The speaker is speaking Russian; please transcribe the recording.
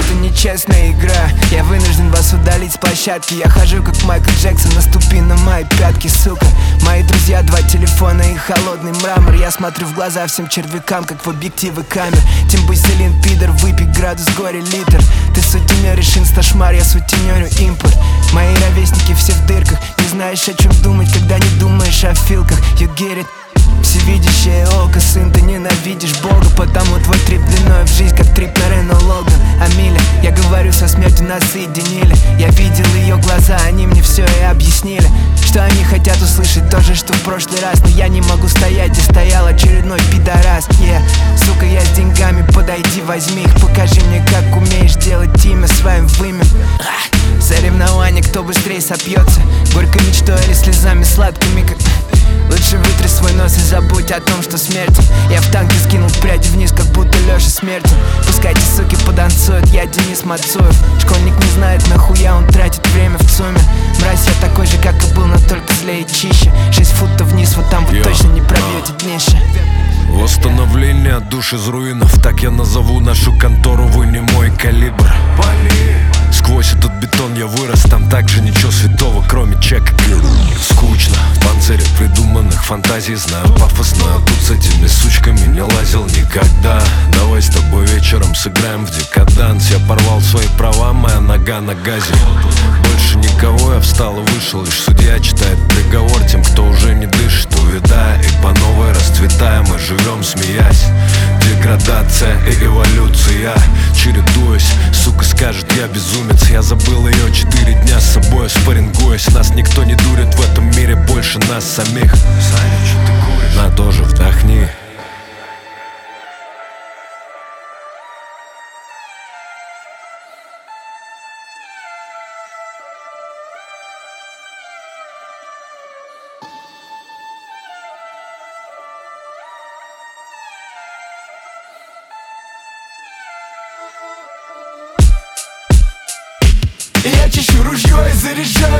это нечестная игра. Я вынужден вас удалить с площадки. Я хожу как Майкл Джексон, наступи на мои пятки, сука. Мои друзья, 2 телефона и холодный мрамор. Я смотрю в глаза всем червякам, как в объективы камер. Тимбуселин, пидор, выпей градус горе литр. Ты сутенеришь инсташмар, я сутенерю импорт. Мои ровесники все в дырках. Не знаешь, о чем думать, когда не думаешь о филках. You get it? Всевидящее око, сын, ты ненавидишь Бога, потому твой трип длиной в жизнь, как трип на Рено Логан. Амиля, я говорю, со смертью нас соединили. Я видел ее глаза, они мне все и объяснили. Что они хотят услышать, то же, что в прошлый раз. Но я не могу стоять, где стоял очередной пидорас. Сука, я с деньгами, подойди, возьми их. Покажи мне, как умеешь делать имя своим вымя. Соревнования, кто быстрее сопьется, горькой мечтой или слезами сладкими, как... Лучше вытри свой нос и забудь о том, что смерть. Я в танке скинул прядь вниз, как будто Леша Смертин. Пускай эти суки потанцуют, я Денис Мацуев. Школьник не знает, нахуя он тратит время в ЦУМе. Мразь, я такой же, как и был, но только злее и чище. 6 футов вниз, вот там вы точно не пробьете днище. Восстановление душ из руинов, так я назову нашу контору, вы не мой калибр. Сквозь этот бетон я вырос, там также ничего святого, кроме чека. Скучно, в панцире придуманных фантазий знаю пафосно. Тут с этими сучками не лазил никогда. Давай с тобой вечером сыграем в декаданс. Я порвал свои права, моя нога на газе. Больше никого, я встал и вышел. Лишь судья читает приговор тем, кто уже не дышит, увядая и по новой расцветая. Мы живем, смеясь. Деградация и эволюция, чередуясь. Сука скажет, я безумец. Я забыл ее 4 дня с собой спаррингуясь. Нас никто не дурит в этом мире больше нас самих. Саня, что ты куришь? На, тоже вдохни. Я чищу ружье и заряжаю